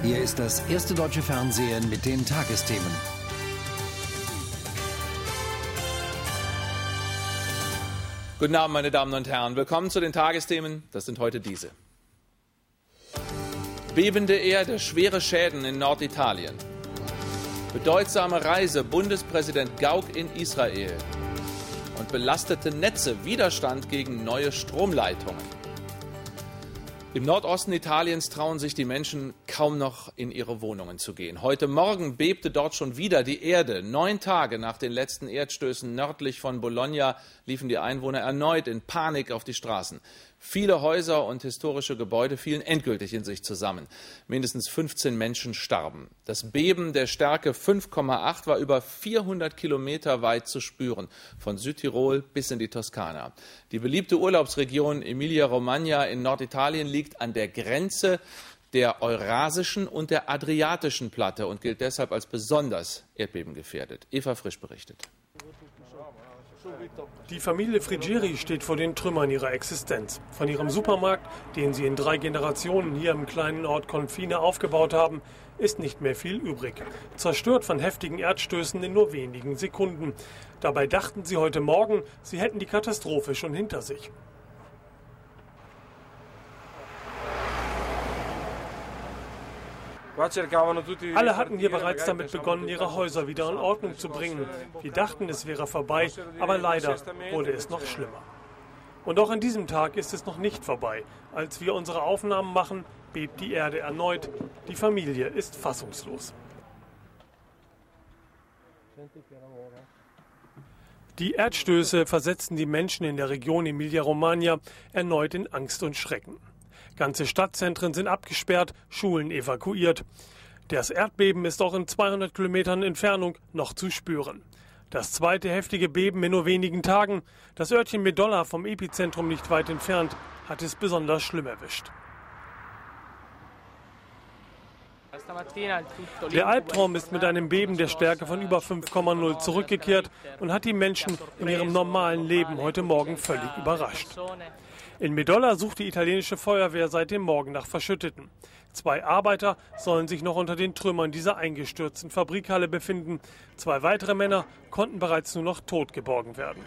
Hier ist das erste deutsche Fernsehen mit den Tagesthemen. Guten Abend, meine Damen und Herren. Willkommen zu den Tagesthemen. Das sind heute diese. Bebende Erde, schwere Schäden in Norditalien. Bedeutsame Reise Bundespräsident Gauck in Israel. Und belastete Netze, Widerstand gegen neue Stromleitungen. Im Nordosten Italiens trauen sich die Menschen kaum noch in ihre Wohnungen zu gehen. Heute Morgen bebte dort schon wieder die Erde. 9 Tage nach den letzten Erdstößen nördlich von Bologna liefen die Einwohner erneut in Panik auf die Straßen. Viele Häuser und historische Gebäude fielen endgültig in sich zusammen. Mindestens 15 Menschen starben. Das Beben der Stärke 5,8 war über 400 Kilometer weit zu spüren, von Südtirol bis in die Toskana. Die beliebte Urlaubsregion Emilia-Romagna in Norditalien liegt an der Grenze der Eurasischen und der Adriatischen Platte und gilt deshalb als besonders erdbebengefährdet. Eva Frisch berichtet. Die Familie Frigieri steht vor den Trümmern ihrer Existenz. Von ihrem Supermarkt, den sie in 3 Generationen hier im kleinen Ort Confine aufgebaut haben, ist nicht mehr viel übrig. Zerstört von heftigen Erdstößen in nur wenigen Sekunden. Dabei dachten sie heute Morgen, sie hätten die Katastrophe schon hinter sich. Alle hatten hier bereits damit begonnen, ihre Häuser wieder in Ordnung zu bringen. Wir dachten, es wäre vorbei, aber leider wurde es noch schlimmer. Und auch an diesem Tag ist es noch nicht vorbei. Als wir unsere Aufnahmen machen, bebt die Erde erneut. Die Familie ist fassungslos. Die Erdstöße versetzten die Menschen in der Region Emilia-Romagna erneut in Angst und Schrecken. Ganze Stadtzentren sind abgesperrt, Schulen evakuiert. Das Erdbeben ist auch in 200 Kilometern Entfernung noch zu spüren. Das zweite heftige Beben in nur wenigen Tagen. Das Örtchen Medolla vom Epizentrum nicht weit entfernt hat es besonders schlimm erwischt. Der Albtraum ist mit einem Beben der Stärke von über 5,0 zurückgekehrt und hat die Menschen in ihrem normalen Leben heute Morgen völlig überrascht. In Medolla sucht die italienische Feuerwehr seit dem Morgen nach Verschütteten. 2 Arbeiter sollen sich noch unter den Trümmern dieser eingestürzten Fabrikhalle befinden. 2 weitere Männer konnten bereits nur noch tot geborgen werden.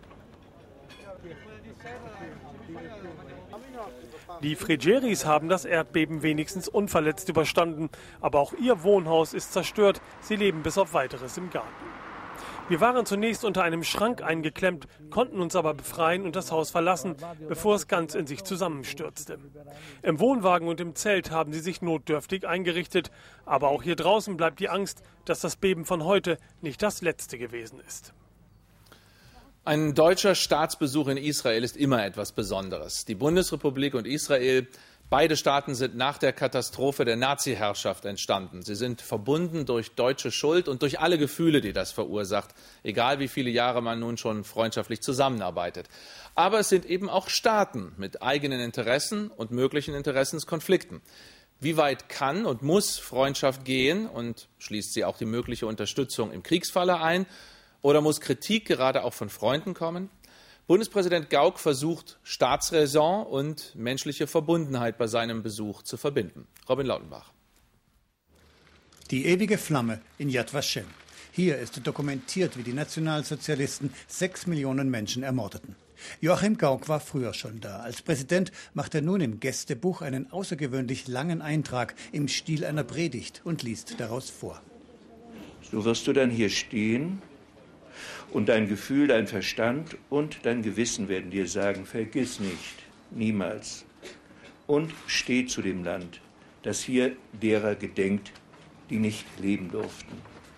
Die Frigieris haben das Erdbeben wenigstens unverletzt überstanden. Aber auch ihr Wohnhaus ist zerstört. Sie leben bis auf Weiteres im Garten. Wir waren zunächst unter einem Schrank eingeklemmt, konnten uns aber befreien und das Haus verlassen, bevor es ganz in sich zusammenstürzte. Im Wohnwagen und im Zelt haben sie sich notdürftig eingerichtet. Aber auch hier draußen bleibt die Angst, dass das Beben von heute nicht das letzte gewesen ist. Ein deutscher Staatsbesuch in Israel ist immer etwas Besonderes. Die Bundesrepublik und Israel, beide Staaten sind nach der Katastrophe der Nazi-Herrschaft entstanden. Sie sind verbunden durch deutsche Schuld und durch alle Gefühle, die das verursacht, egal wie viele Jahre man nun schon freundschaftlich zusammenarbeitet. Aber es sind eben auch Staaten mit eigenen Interessen und möglichen Interessenskonflikten. Wie weit kann und muss Freundschaft gehen und schließt sie auch die mögliche Unterstützung im Kriegsfalle ein? Oder muss Kritik gerade auch von Freunden kommen? Bundespräsident Gauck versucht, Staatsräson und menschliche Verbundenheit bei seinem Besuch zu verbinden. Robin Lautenbach. Die ewige Flamme in Yad Vashem. Hier ist dokumentiert, wie die Nationalsozialisten 6 Millionen Menschen ermordeten. Joachim Gauck war früher schon da. Als Präsident macht er nun im Gästebuch einen außergewöhnlich langen Eintrag im Stil einer Predigt und liest daraus vor. So wirst du dann hier stehen. Und dein Gefühl, dein Verstand und dein Gewissen werden dir sagen, vergiss nicht, niemals. Und steh zu dem Land, das hier derer gedenkt, die nicht leben durften.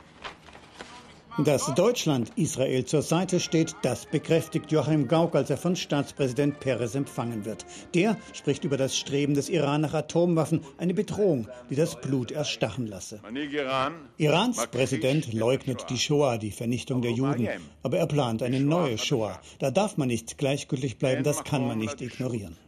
Dass Deutschland Israel zur Seite steht, das bekräftigt Joachim Gauck, als er von Staatspräsident Peres empfangen wird. Der spricht über das Streben des Iran nach Atomwaffen, eine Bedrohung, die das Blut erstachen lasse. Irans Präsident leugnet die Shoah, die Vernichtung der Juden. Aber er plant eine neue Shoah. Da darf man nicht gleichgültig bleiben, das kann man nicht ignorieren.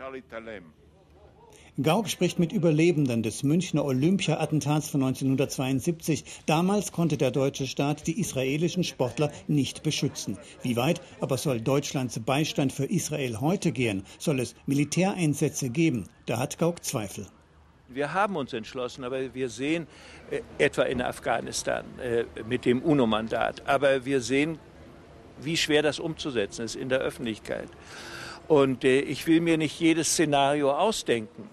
Gauck spricht mit Überlebenden des Münchner Olympia-Attentats von 1972. Damals konnte der deutsche Staat die israelischen Sportler nicht beschützen. Wie weit aber soll Deutschlands Beistand für Israel heute gehen? Soll es Militäreinsätze geben? Da hat Gauck Zweifel. Wir haben uns entschlossen, aber wir sehen etwa in Afghanistan mit dem UNO-Mandat, aber wir sehen, wie schwer das umzusetzen ist in der Öffentlichkeit. Und ich will mir nicht jedes Szenario ausdenken,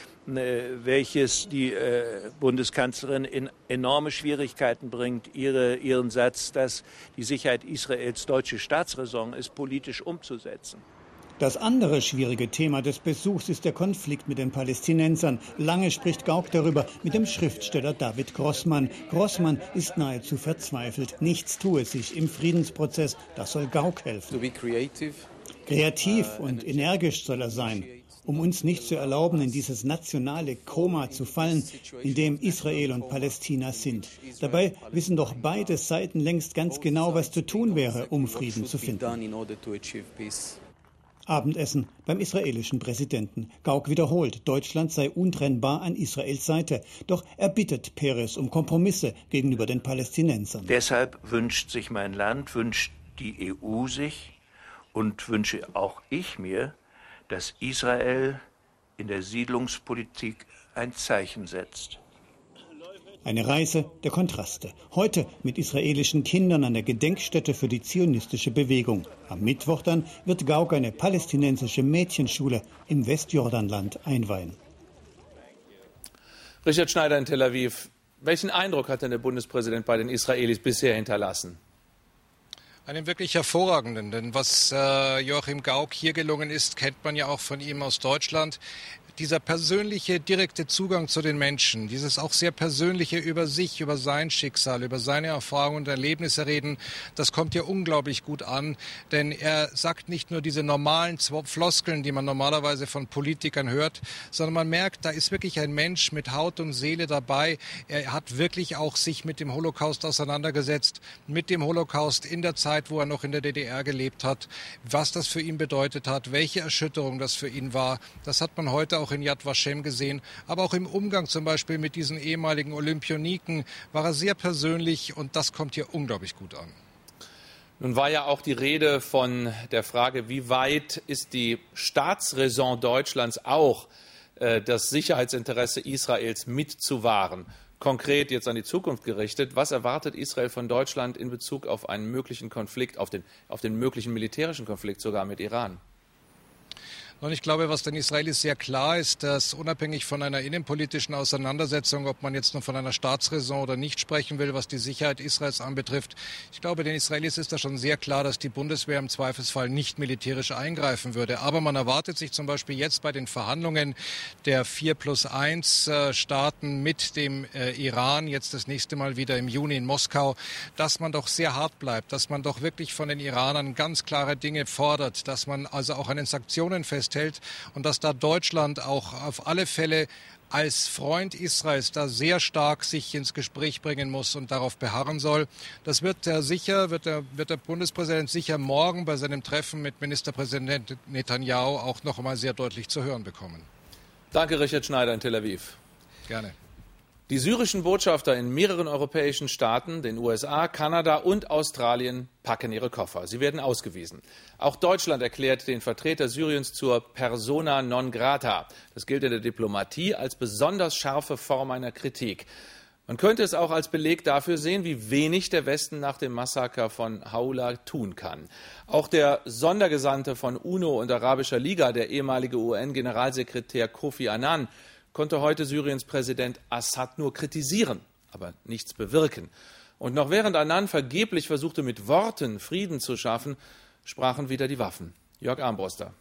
welches die Bundeskanzlerin in enorme Schwierigkeiten bringt, ihren Satz, dass die Sicherheit Israels deutsche Staatsräson ist, politisch umzusetzen. Das andere schwierige Thema des Besuchs ist der Konflikt mit den Palästinensern. Lange spricht Gauck darüber mit dem Schriftsteller David Grossmann. Grossmann ist nahezu verzweifelt. Nichts tue sich im Friedensprozess. Das soll Gauck helfen. Kreativ und energisch soll er sein, um uns nicht zu erlauben, in dieses nationale Koma zu fallen, in dem Israel und Palästina sind. Dabei wissen doch beide Seiten längst ganz genau, was zu tun wäre, um Frieden zu finden. Abendessen beim israelischen Präsidenten. Gauck wiederholt, Deutschland sei untrennbar an Israels Seite. Doch er bittet Peres um Kompromisse gegenüber den Palästinensern. Deshalb wünscht sich mein Land, wünscht die EU sich und wünsche auch ich mir, dass Israel in der Siedlungspolitik ein Zeichen setzt. Eine Reise der Kontraste. Heute mit israelischen Kindern an der Gedenkstätte für die zionistische Bewegung. Am Mittwoch dann wird Gauck eine palästinensische Mädchenschule im Westjordanland einweihen. Richard Schneider in Tel Aviv. Welchen Eindruck hat denn der Bundespräsident bei den Israelis bisher hinterlassen? Einen wirklich hervorragenden, denn was Joachim Gauck hier gelungen ist, kennt man ja auch von ihm aus Deutschland. Dieser persönliche, direkte Zugang zu den Menschen, dieses auch sehr persönliche über sich, über sein Schicksal, über seine Erfahrungen und Erlebnisse reden, das kommt hier unglaublich gut an. Denn er sagt nicht nur diese normalen Floskeln, die man normalerweise von Politikern hört, sondern man merkt, da ist wirklich ein Mensch mit Haut und Seele dabei. Er hat wirklich auch sich mit dem Holocaust auseinandergesetzt, mit dem Holocaust in der Zeit, wo er noch in der DDR gelebt hat, was das für ihn bedeutet hat, welche Erschütterung das für ihn war. Das hat man heute auch in Yad Vashem gesehen, aber auch im Umgang zum Beispiel mit diesen ehemaligen Olympioniken war er sehr persönlich und das kommt hier unglaublich gut an. Nun war ja auch die Rede von der Frage, wie weit ist die Staatsräson Deutschlands auch das Sicherheitsinteresse Israels mitzuwahren. Konkret jetzt an die Zukunft gerichtet, was erwartet Israel von Deutschland in Bezug auf einen möglichen Konflikt, auf den möglichen militärischen Konflikt sogar mit Iran? Und ich glaube, was den Israelis sehr klar ist, dass unabhängig von einer innenpolitischen Auseinandersetzung, ob man jetzt nur von einer Staatsräson oder nicht sprechen will, was die Sicherheit Israels anbetrifft, ich glaube, den Israelis ist da schon sehr klar, dass die Bundeswehr im Zweifelsfall nicht militärisch eingreifen würde. Aber man erwartet sich zum Beispiel jetzt bei den Verhandlungen der 4+1 Staaten mit dem Iran, jetzt das nächste Mal wieder im Juni in Moskau, dass man doch sehr hart bleibt, dass man doch wirklich von den Iranern ganz klare Dinge fordert, dass man also auch an den Sanktionen festhält und dass da Deutschland auch auf alle Fälle als Freund Israels da sehr stark sich ins Gespräch bringen muss und darauf beharren soll. Das wird der Bundespräsident sicher morgen bei seinem Treffen mit Ministerpräsident Netanyahu auch noch einmal sehr deutlich zu hören bekommen. Danke, Richard Schneider in Tel Aviv. Gerne. Die syrischen Botschafter in mehreren europäischen Staaten, den USA, Kanada und Australien, packen ihre Koffer. Sie werden ausgewiesen. Auch Deutschland erklärt den Vertreter Syriens zur Persona non grata. Das gilt in der Diplomatie als besonders scharfe Form einer Kritik. Man könnte es auch als Beleg dafür sehen, wie wenig der Westen nach dem Massaker von Haula tun kann. Auch der Sondergesandte von UNO und Arabischer Liga, der ehemalige UN-Generalsekretär Kofi Annan, konnte heute Syriens Präsident Assad nur kritisieren, aber nichts bewirken. Und noch während Annan vergeblich versuchte, mit Worten Frieden zu schaffen, sprachen wieder die Waffen. Jörg Armbruster.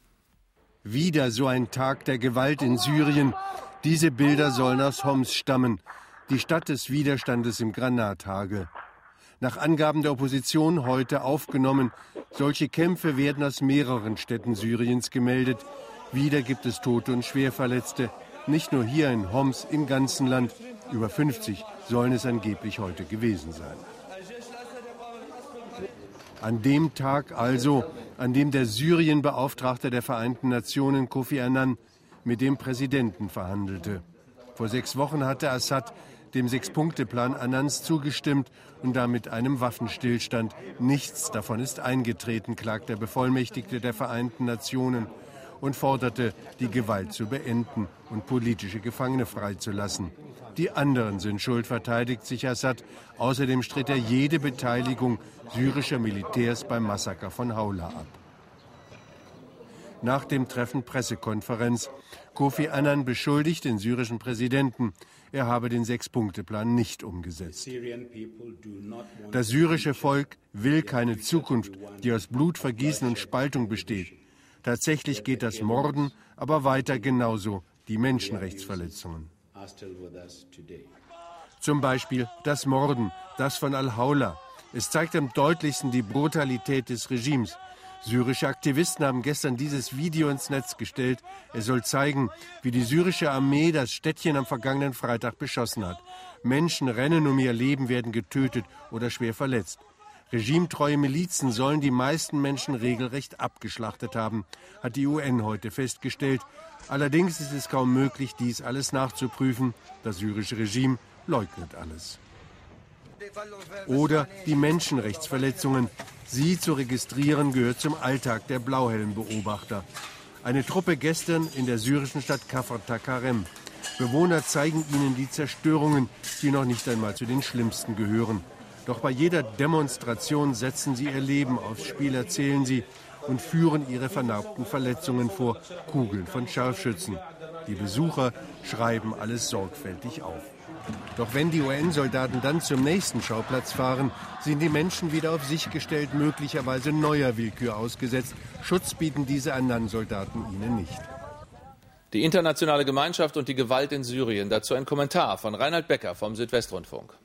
Wieder so ein Tag der Gewalt in Syrien. Diese Bilder sollen aus Homs stammen, die Stadt des Widerstandes im Granathagel. Nach Angaben der Opposition heute aufgenommen. Solche Kämpfe werden aus mehreren Städten Syriens gemeldet. Wieder gibt es Tote und Schwerverletzte. Nicht nur hier in Homs, im ganzen Land. Über 50 sollen es angeblich heute gewesen sein. An dem Tag also, an dem der Syrien-Beauftragte der Vereinten Nationen Kofi Annan mit dem Präsidenten verhandelte. Vor 6 Wochen hatte Assad dem 6-Punkte-Plan Annans zugestimmt und damit einem Waffenstillstand. Nichts davon ist eingetreten, klagt der Bevollmächtigte der Vereinten Nationen. und forderte, die Gewalt zu beenden und politische Gefangene freizulassen. Die anderen sind schuld, verteidigt sich Assad. Außerdem stritt er jede Beteiligung syrischer Militärs beim Massaker von Haula ab. Nach dem Treffen Pressekonferenz. Kofi Annan beschuldigt den syrischen Präsidenten, er habe den 6-Punkte-Plan nicht umgesetzt. Das syrische Volk will keine Zukunft, die aus Blutvergießen und Spaltung besteht. Tatsächlich geht das Morden aber weiter, genauso die Menschenrechtsverletzungen. Zum Beispiel das Morden, das von Al-Haula. Es zeigt am deutlichsten die Brutalität des Regimes. Syrische Aktivisten haben gestern dieses Video ins Netz gestellt. Es soll zeigen, wie die syrische Armee das Städtchen am vergangenen Freitag beschossen hat. Menschen rennen um ihr Leben, werden getötet oder schwer verletzt. Regimetreue Milizen sollen die meisten Menschen regelrecht abgeschlachtet haben, hat die UN heute festgestellt. Allerdings ist es kaum möglich, dies alles nachzuprüfen. Das syrische Regime leugnet alles. Oder die Menschenrechtsverletzungen. Sie zu registrieren gehört zum Alltag der Blauhelmbeobachter. Eine Truppe gestern in der syrischen Stadt Kafr Takarem. Bewohner zeigen ihnen die Zerstörungen, die noch nicht einmal zu den schlimmsten gehören. Doch bei jeder Demonstration setzen sie ihr Leben aufs Spiel, erzählen sie, und führen ihre vernarbten Verletzungen vor Kugeln von Scharfschützen. Die Besucher schreiben alles sorgfältig auf. Doch wenn die UN-Soldaten dann zum nächsten Schauplatz fahren, sind die Menschen wieder auf sich gestellt, möglicherweise neuer Willkür ausgesetzt. Schutz bieten diese anderen Soldaten ihnen nicht. Die internationale Gemeinschaft und die Gewalt in Syrien. Dazu ein Kommentar von Reinhard Becker vom Südwestrundfunk.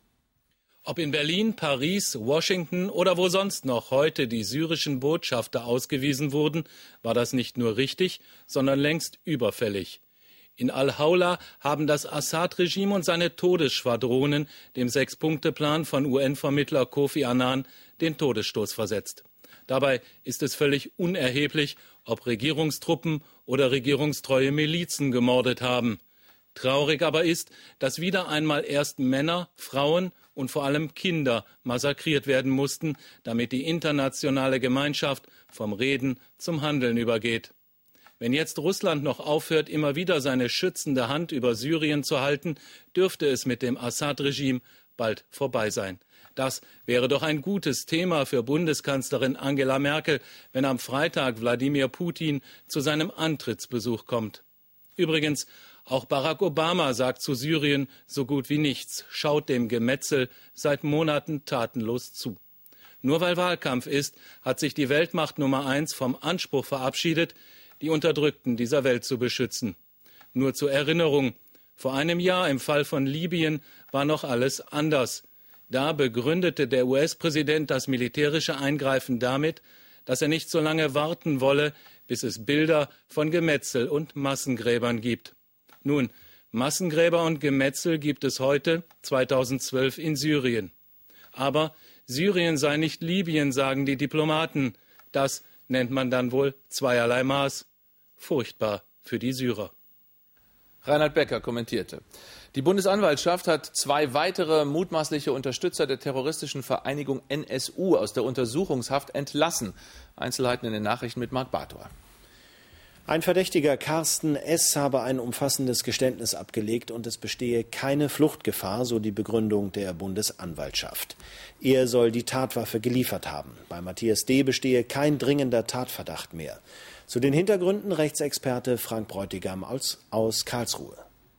Ob in Berlin, Paris, Washington oder wo sonst noch heute die syrischen Botschafter ausgewiesen wurden, war das nicht nur richtig, sondern längst überfällig. In Al-Haula haben das Assad-Regime und seine Todesschwadronen dem 6-Punkte-Plan von UN-Vermittler Kofi Annan den Todesstoß versetzt. Dabei ist es völlig unerheblich, ob Regierungstruppen oder regierungstreue Milizen gemordet haben. Traurig aber ist, dass wieder einmal erst Männer, Frauen und vor allem Kinder massakriert werden mussten, damit die internationale Gemeinschaft vom Reden zum Handeln übergeht. Wenn jetzt Russland noch aufhört, immer wieder seine schützende Hand über Syrien zu halten, dürfte es mit dem Assad-Regime bald vorbei sein. Das wäre doch ein gutes Thema für Bundeskanzlerin Angela Merkel, wenn am Freitag Wladimir Putin zu seinem Antrittsbesuch kommt. Übrigens, auch Barack Obama sagt zu Syrien so gut wie nichts, schaut dem Gemetzel seit Monaten tatenlos zu. Nur weil Wahlkampf ist, hat sich die Weltmacht Nummer 1 vom Anspruch verabschiedet, die Unterdrückten dieser Welt zu beschützen. Nur zur Erinnerung, vor einem Jahr im Fall von Libyen war noch alles anders. Da begründete der US-Präsident das militärische Eingreifen damit, dass er nicht so lange warten wolle, bis es Bilder von Gemetzel und Massengräbern gibt. Nun, Massengräber und Gemetzel gibt es heute, 2012, in Syrien. Aber Syrien sei nicht Libyen, sagen die Diplomaten. Das nennt man dann wohl zweierlei Maß. Furchtbar für die Syrer. Reinhard Becker kommentierte. Die Bundesanwaltschaft hat 2 weitere mutmaßliche Unterstützer der terroristischen Vereinigung NSU aus der Untersuchungshaft entlassen. Einzelheiten in den Nachrichten mit Marc Bartor. Ein Verdächtiger, Carsten S., habe ein umfassendes Geständnis abgelegt und es bestehe keine Fluchtgefahr, so die Begründung der Bundesanwaltschaft. Er soll die Tatwaffe geliefert haben. Bei Matthias D. bestehe kein dringender Tatverdacht mehr. Zu den Hintergründen Rechtsexperte Frank Bräutigam aus Karlsruhe.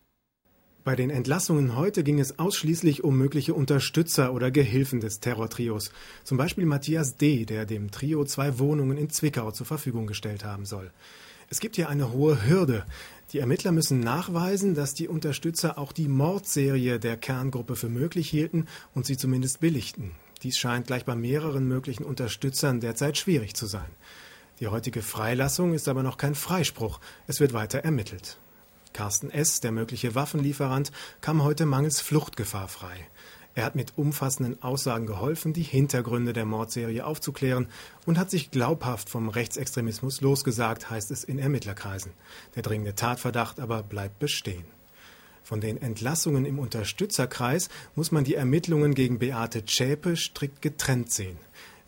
Bei den Entlassungen heute ging es ausschließlich um mögliche Unterstützer oder Gehilfen des Terrortrios. Zum Beispiel Matthias D., der dem Trio 2 Wohnungen in Zwickau zur Verfügung gestellt haben soll. Es gibt hier eine hohe Hürde. Die Ermittler müssen nachweisen, dass die Unterstützer auch die Mordserie der Kerngruppe für möglich hielten und sie zumindest billigten. Dies scheint gleich bei mehreren möglichen Unterstützern derzeit schwierig zu sein. Die heutige Freilassung ist aber noch kein Freispruch. Es wird weiter ermittelt. Carsten S., der mögliche Waffenlieferant, kam heute mangels Fluchtgefahr frei. Er hat mit umfassenden Aussagen geholfen, die Hintergründe der Mordserie aufzuklären und hat sich glaubhaft vom Rechtsextremismus losgesagt, heißt es in Ermittlerkreisen. Der dringende Tatverdacht aber bleibt bestehen. Von den Entlassungen im Unterstützerkreis muss man die Ermittlungen gegen Beate Zschäpe strikt getrennt sehen.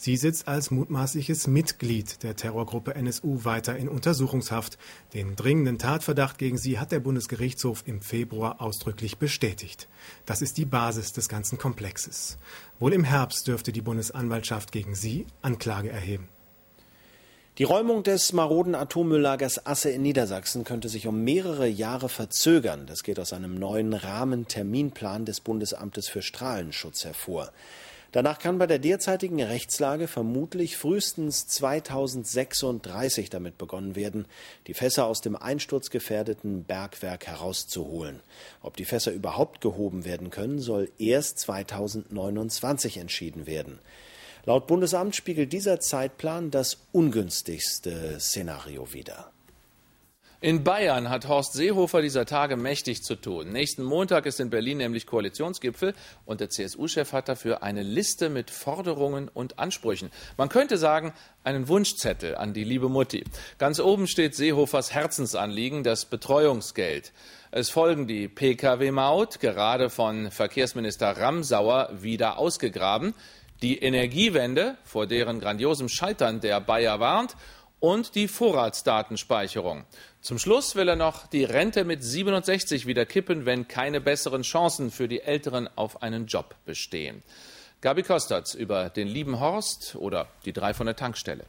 Sie sitzt als mutmaßliches Mitglied der Terrorgruppe NSU weiter in Untersuchungshaft. Den dringenden Tatverdacht gegen sie hat der Bundesgerichtshof im Februar ausdrücklich bestätigt. Das ist die Basis des ganzen Komplexes. Wohl im Herbst dürfte die Bundesanwaltschaft gegen sie Anklage erheben. Die Räumung des maroden Atommülllagers Asse in Niedersachsen könnte sich um mehrere Jahre verzögern. Das geht aus einem neuen Rahmenterminplan des Bundesamtes für Strahlenschutz hervor. Danach kann bei der derzeitigen Rechtslage vermutlich frühestens 2036 damit begonnen werden, die Fässer aus dem einsturzgefährdeten Bergwerk herauszuholen. Ob die Fässer überhaupt gehoben werden können, soll erst 2029 entschieden werden. Laut Bundesamt spiegelt dieser Zeitplan das ungünstigste Szenario wider. In Bayern hat Horst Seehofer dieser Tage mächtig zu tun. Nächsten Montag ist in Berlin nämlich Koalitionsgipfel und der CSU-Chef hat dafür eine Liste mit Forderungen und Ansprüchen. Man könnte sagen, einen Wunschzettel an die liebe Mutti. Ganz oben steht Seehofers Herzensanliegen, das Betreuungsgeld. Es folgen die Pkw-Maut, gerade von Verkehrsminister Ramsauer wieder ausgegraben, die Energiewende, vor deren grandiosem Scheitern der Bayer warnt, und die Vorratsdatenspeicherung. Zum Schluss will er noch die Rente mit 67 wieder kippen, wenn keine besseren Chancen für die Älteren auf einen Job bestehen. Gabi Kostertz über den lieben Horst oder die 3 von der Tankstelle.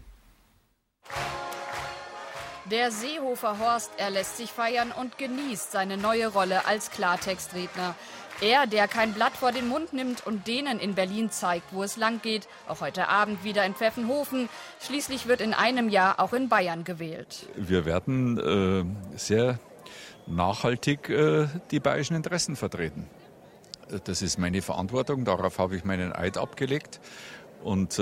Der Seehofer Horst, er lässt sich feiern und genießt seine neue Rolle als Klartextredner. Er, der kein Blatt vor den Mund nimmt und denen in Berlin zeigt, wo es lang geht. Auch heute Abend wieder in Pfeffenhofen. Schließlich wird in einem Jahr auch in Bayern gewählt. Wir werden sehr nachhaltig die bayerischen Interessen vertreten. Das ist meine Verantwortung, darauf habe ich meinen Eid abgelegt. Und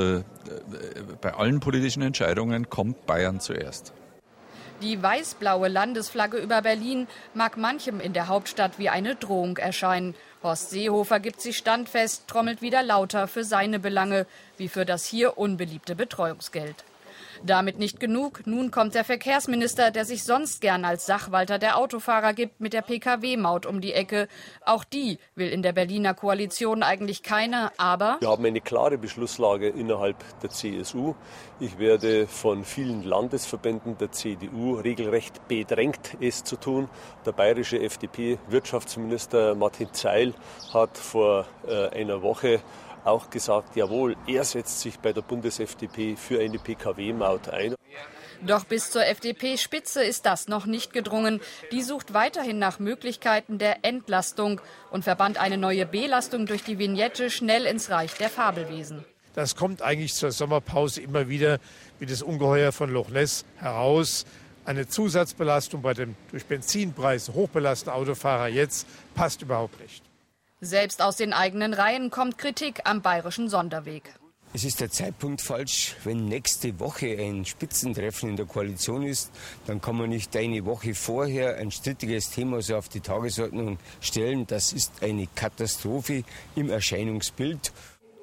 bei allen politischen Entscheidungen kommt Bayern zuerst. Die weiß-blaue Landesflagge über Berlin mag manchem in der Hauptstadt wie eine Drohung erscheinen. Horst Seehofer gibt sich standfest, trommelt wieder lauter für seine Belange, wie für das hier unbeliebte Betreuungsgeld. Damit nicht genug. Nun kommt der Verkehrsminister, der sich sonst gern als Sachwalter der Autofahrer gibt, mit der Pkw-Maut um die Ecke. Auch die will in der Berliner Koalition eigentlich keine, aber wir haben eine klare Beschlusslage innerhalb der CSU. Ich werde von vielen Landesverbänden der CDU regelrecht bedrängt, es zu tun. Der bayerische FDP-Wirtschaftsminister Martin Zeil hat vor einer Woche auch gesagt, jawohl, er setzt sich bei der Bundes-FDP für eine Pkw-Maut ein. Doch bis zur FDP-Spitze ist das noch nicht gedrungen. Die sucht weiterhin nach Möglichkeiten der Entlastung und verbannt eine neue Belastung durch die Vignette schnell ins Reich der Fabelwesen. Das kommt eigentlich zur Sommerpause immer wieder wie das Ungeheuer von Loch Ness heraus. Eine Zusatzbelastung bei dem durch Benzinpreise hochbelasteten Autofahrer jetzt passt überhaupt nicht. Selbst aus den eigenen Reihen kommt Kritik am bayerischen Sonderweg. Es ist der Zeitpunkt falsch, wenn nächste Woche ein Spitzentreffen in der Koalition ist, dann kann man nicht eine Woche vorher ein strittiges Thema so auf die Tagesordnung stellen. Das ist eine Katastrophe im Erscheinungsbild.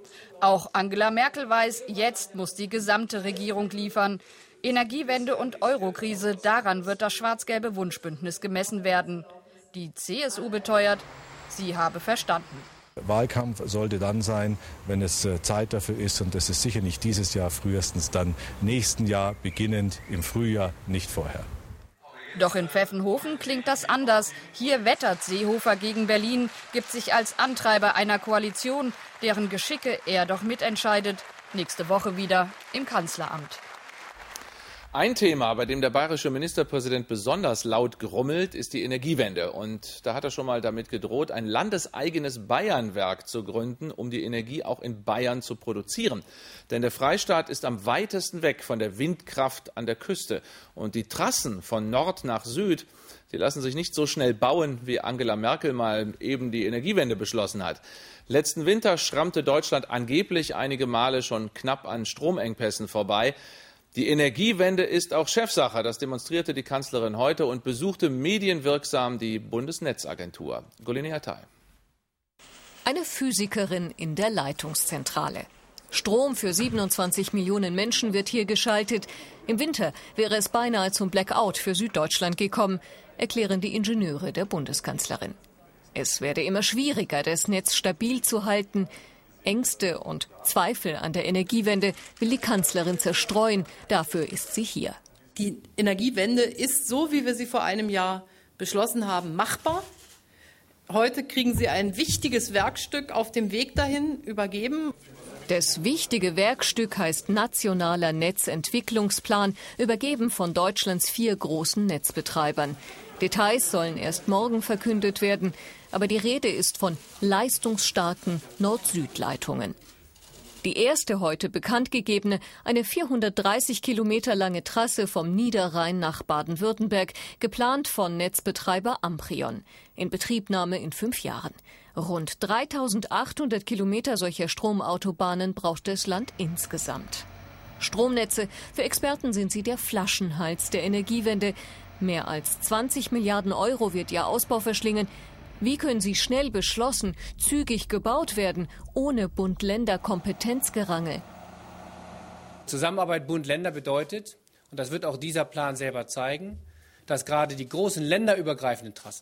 Auch Angela Merkel weiß, jetzt muss die gesamte Regierung liefern. Energiewende und Eurokrise, daran wird das schwarz-gelbe Wunschbündnis gemessen werden. Die CSU beteuert, sie habe verstanden. Wahlkampf sollte dann sein, wenn es Zeit dafür ist. Und das ist sicher nicht dieses Jahr, frühestens dann nächsten Jahr, beginnend im Frühjahr, nicht vorher. Doch in Pfeffenhofen klingt das anders. Hier wettert Seehofer gegen Berlin, gibt sich als Antreiber einer Koalition, deren Geschicke er doch mitentscheidet. Nächste Woche wieder im Kanzleramt. Ein Thema, bei dem der bayerische Ministerpräsident besonders laut grummelt, ist die Energiewende. Und da hat er schon mal damit gedroht, ein landeseigenes Bayernwerk zu gründen, um die Energie auch in Bayern zu produzieren. Denn der Freistaat ist am weitesten weg von der Windkraft an der Küste. Und die Trassen von Nord nach Süd, die lassen sich nicht so schnell bauen, wie Angela Merkel mal eben die Energiewende beschlossen hat. Letzten Winter schrammte Deutschland angeblich einige Male schon knapp an Stromengpässen vorbei. Die Energiewende ist auch Chefsache, das demonstrierte die Kanzlerin heute und besuchte medienwirksam die Bundesnetzagentur. Golini Hatay. Eine Physikerin in der Leitungszentrale. Strom für 27 Millionen Menschen wird hier geschaltet. Im Winter wäre es beinahe zum Blackout für Süddeutschland gekommen, erklären die Ingenieure der Bundeskanzlerin. Es werde immer schwieriger, das Netz stabil zu halten. Ängste und Zweifel an der Energiewende will die Kanzlerin zerstreuen. Dafür ist sie hier. Die Energiewende ist, so wie wir sie vor einem Jahr beschlossen haben, machbar. Heute kriegen Sie ein wichtiges Werkstück auf dem Weg dahin übergeben. Das wichtige Werkstück heißt Nationaler Netzentwicklungsplan, übergeben von Deutschlands 4 großen Netzbetreibern. Details sollen erst morgen verkündet werden, aber die Rede ist von leistungsstarken Nord-Süd-Leitungen. Die erste heute bekannt gegebene, eine 430 Kilometer lange Trasse vom Niederrhein nach Baden-Württemberg, geplant von Netzbetreiber Amprion. In Betriebnahme in 5 Jahren. Rund 3.800 Kilometer solcher Stromautobahnen braucht das Land insgesamt. Stromnetze, für Experten sind sie der Flaschenhals der Energiewende. Mehr als 20 Milliarden Euro wird ihr Ausbau verschlingen. Wie können sie schnell beschlossen, zügig gebaut werden, ohne Bund-Länder-Kompetenzgerangel? Zusammenarbeit Bund-Länder bedeutet, und das wird auch dieser Plan selber zeigen, dass gerade die großen länderübergreifenden Trassen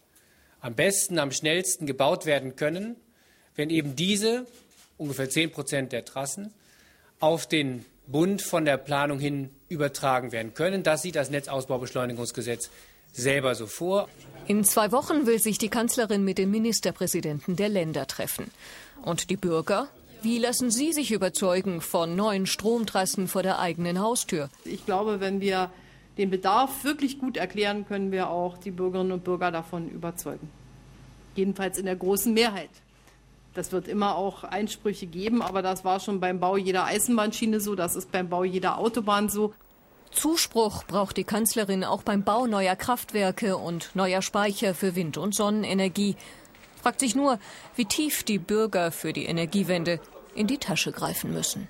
am besten, am schnellsten gebaut werden können, wenn eben diese, ungefähr 10% der Trassen, auf den Bund von der Planung hin übertragen werden können. Das sieht das Netzausbaubeschleunigungsgesetz selber so vor. In 2 Wochen will sich die Kanzlerin mit den Ministerpräsidenten der Länder treffen. Und die Bürger? Wie lassen Sie sich überzeugen von neuen Stromtrassen vor der eigenen Haustür? Ich glaube, wenn wir den Bedarf wirklich gut erklären, können wir auch die Bürgerinnen und Bürger davon überzeugen. Jedenfalls in der großen Mehrheit. Das wird immer auch Einsprüche geben, aber das war schon beim Bau jeder Eisenbahnschiene so, das ist beim Bau jeder Autobahn so. Zuspruch braucht die Kanzlerin auch beim Bau neuer Kraftwerke und neuer Speicher für Wind- und Sonnenenergie. Fragt sich nur, wie tief die Bürger für die Energiewende in die Tasche greifen müssen.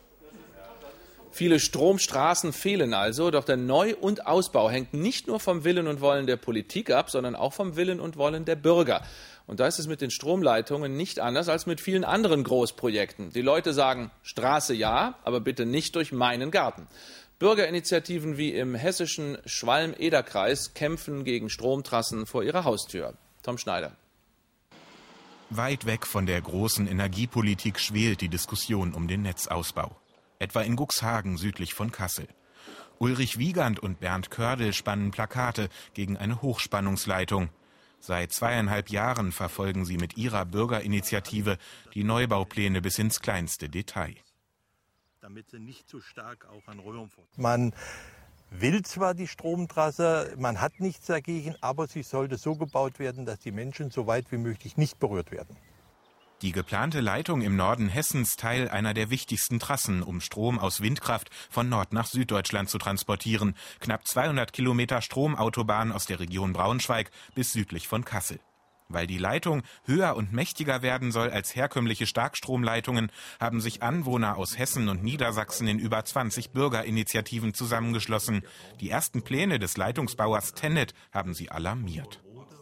Viele Stromstraßen fehlen also, doch der Neu- und Ausbau hängt nicht nur vom Willen und Wollen der Politik ab, sondern auch vom Willen und Wollen der Bürger. Und da ist es mit den Stromleitungen nicht anders als mit vielen anderen Großprojekten. Die Leute sagen, Straße ja, aber bitte nicht durch meinen Garten. Bürgerinitiativen wie im hessischen Schwalm-Eder-Kreis kämpfen gegen Stromtrassen vor ihrer Haustür. Tom Schneider. Weit weg von der großen Energiepolitik schwelt die Diskussion um den Netzausbau. Etwa in Cuxhagen südlich von Kassel. Ulrich Wiegand und Bernd Kördel spannen Plakate gegen eine Hochspannungsleitung. Seit 2,5 Jahren verfolgen sie mit ihrer Bürgerinitiative die Neubaupläne bis ins kleinste Detail. Damit sie nicht zu stark auch an Man will zwar die Stromtrasse, man hat nichts dagegen, aber sie sollte so gebaut werden, dass die Menschen so weit wie möglich nicht berührt werden. Die geplante Leitung im Norden Hessens Teil einer der wichtigsten Trassen, um Strom aus Windkraft von Nord- nach Süddeutschland zu transportieren. Knapp 200 Kilometer Stromautobahn aus der Region Braunschweig bis südlich von Kassel. Weil die Leitung höher und mächtiger werden soll als herkömmliche Starkstromleitungen, haben sich Anwohner aus Hessen und Niedersachsen in über 20 Bürgerinitiativen zusammengeschlossen. Die ersten Pläne des Leitungsbauers TenneT haben sie alarmiert.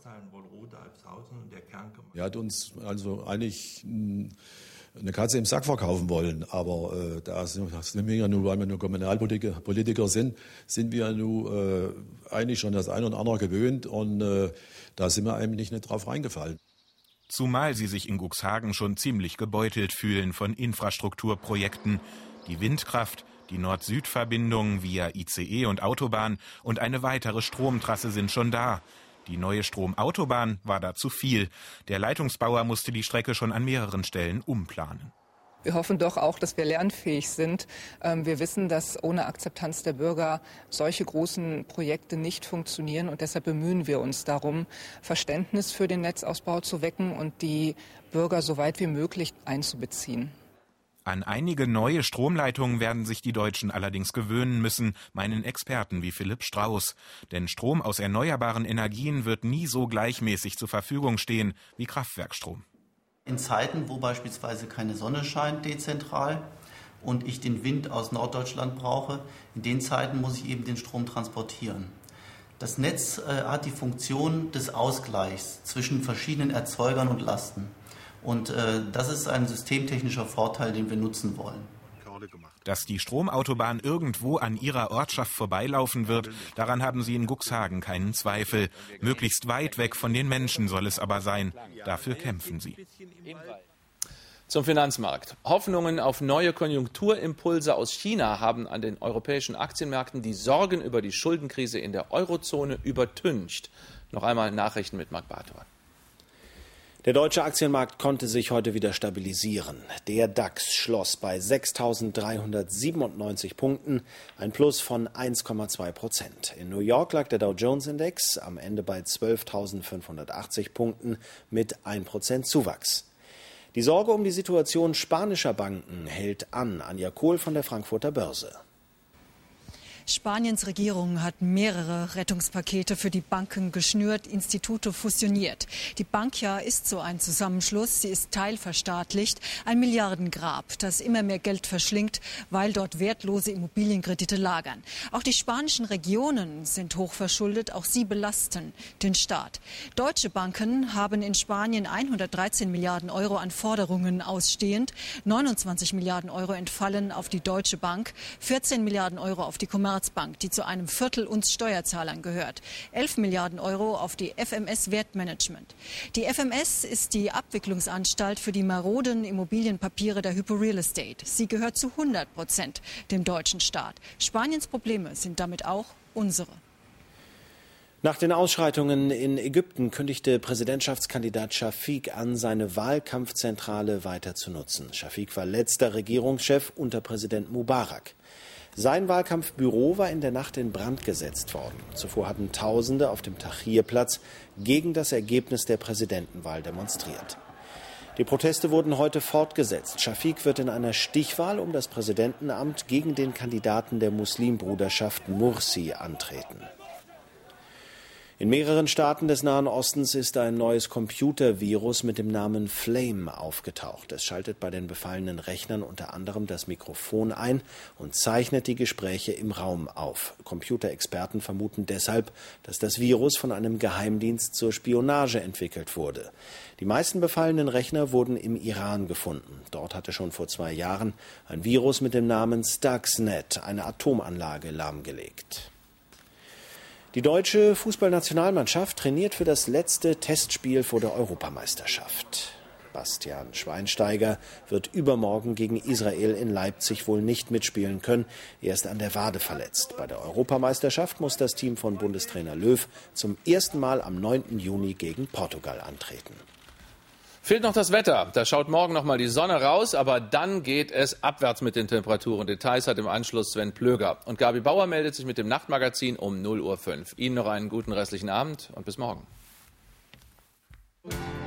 Er hat uns also eigentlich eine Katze im Sack verkaufen wollen, aber da sind wir ja nur, weil wir nur Kommunalpolitiker sind wir ja nur eigentlich schon das ein oder andere gewöhnt und da sind wir eigentlich nicht drauf reingefallen. Zumal sie sich in Cuxhagen schon ziemlich gebeutelt fühlen von Infrastrukturprojekten. Die Windkraft, die Nord-Süd-Verbindung via ICE und Autobahn und eine weitere Stromtrasse sind schon da. Die neue Stromautobahn war da zu viel. Der Leitungsbauer musste die Strecke schon an mehreren Stellen umplanen. Wir hoffen doch auch, dass wir lernfähig sind. Wir wissen, dass ohne Akzeptanz der Bürger solche großen Projekte nicht funktionieren. Und deshalb bemühen wir uns darum, Verständnis für den Netzausbau zu wecken und die Bürger so weit wie möglich einzubeziehen. An einige neue Stromleitungen werden sich die Deutschen allerdings gewöhnen müssen, meinen Experten wie Philipp Strauß. Denn Strom aus erneuerbaren Energien wird nie so gleichmäßig zur Verfügung stehen wie Kraftwerkstrom. In Zeiten, wo beispielsweise keine Sonne scheint dezentral und ich den Wind aus Norddeutschland brauche, in den Zeiten muss ich eben den Strom transportieren. Das Netz hat die Funktion des Ausgleichs zwischen verschiedenen Erzeugern und Lasten. Und das ist ein systemtechnischer Vorteil, den wir nutzen wollen. Dass die Stromautobahn irgendwo an ihrer Ortschaft vorbeilaufen wird, daran haben sie in Cuxhagen keinen Zweifel. Möglichst weit weg von den Menschen soll es aber sein. Dafür kämpfen sie. Zum Finanzmarkt. Hoffnungen auf neue Konjunkturimpulse aus China haben an den europäischen Aktienmärkten die Sorgen über die Schuldenkrise in der Eurozone übertüncht. Noch einmal Nachrichten mit Marc Bartor. Der deutsche Aktienmarkt konnte sich heute wieder stabilisieren. Der DAX schloss bei 6.397 Punkten, ein Plus von 1,2%. In New York lag der Dow-Jones-Index am Ende bei 12.580 Punkten mit 1% Zuwachs. Die Sorge um die Situation spanischer Banken hält an. Anja Kohl von der Frankfurter Börse. Spaniens Regierung hat mehrere Rettungspakete für die Banken geschnürt, Institute fusioniert. Die Bankia ist so ein Zusammenschluss. Sie ist teilverstaatlicht, ein Milliardengrab, das immer mehr Geld verschlingt, weil dort wertlose Immobilienkredite lagern. Auch die spanischen Regionen sind hochverschuldet, auch sie belasten den Staat. Deutsche Banken haben in Spanien 113 Milliarden Euro an Forderungen ausstehend. 29 Milliarden Euro entfallen auf die Deutsche Bank, 14 Milliarden Euro auf die Commerzbank, die zu einem Viertel uns Steuerzahlern gehört. 11 Milliarden Euro auf die FMS Wertmanagement. Die FMS ist die Abwicklungsanstalt für die maroden Immobilienpapiere der Hypo Real Estate. Sie gehört zu 100% dem deutschen Staat. Spaniens Probleme sind damit auch unsere. Nach den Ausschreitungen in Ägypten kündigte Präsidentschaftskandidat Shafik an, seine Wahlkampfzentrale weiter zu nutzen. Shafik war letzter Regierungschef unter Präsident Mubarak. Sein Wahlkampfbüro war in der Nacht in Brand gesetzt worden. Zuvor hatten Tausende auf dem Tahrirplatz gegen das Ergebnis der Präsidentenwahl demonstriert. Die Proteste wurden heute fortgesetzt. Shafik wird in einer Stichwahl um das Präsidentenamt gegen den Kandidaten der Muslimbruderschaft Mursi antreten. In mehreren Staaten des Nahen Ostens ist ein neues Computervirus mit dem Namen Flame aufgetaucht. Es schaltet bei den befallenen Rechnern unter anderem das Mikrofon ein und zeichnet die Gespräche im Raum auf. Computerexperten vermuten deshalb, dass das Virus von einem Geheimdienst zur Spionage entwickelt wurde. Die meisten befallenen Rechner wurden im Iran gefunden. Dort hatte schon vor 2 Jahren ein Virus mit dem Namen Stuxnet eine Atomanlage lahmgelegt. Die deutsche Fußballnationalmannschaft trainiert für das letzte Testspiel vor der Europameisterschaft. Bastian Schweinsteiger wird übermorgen gegen Israel in Leipzig wohl nicht mitspielen können. Er ist an der Wade verletzt. Bei der Europameisterschaft muss das Team von Bundestrainer Löw zum ersten Mal am 9. Juni gegen Portugal antreten. Fehlt noch das Wetter. Da schaut morgen noch mal die Sonne raus, aber dann geht es abwärts mit den Temperaturen. Details hat im Anschluss Sven Plöger. Und Gabi Bauer meldet sich mit dem Nachtmagazin um 0:05 Uhr. Ihnen noch einen guten restlichen Abend und bis morgen.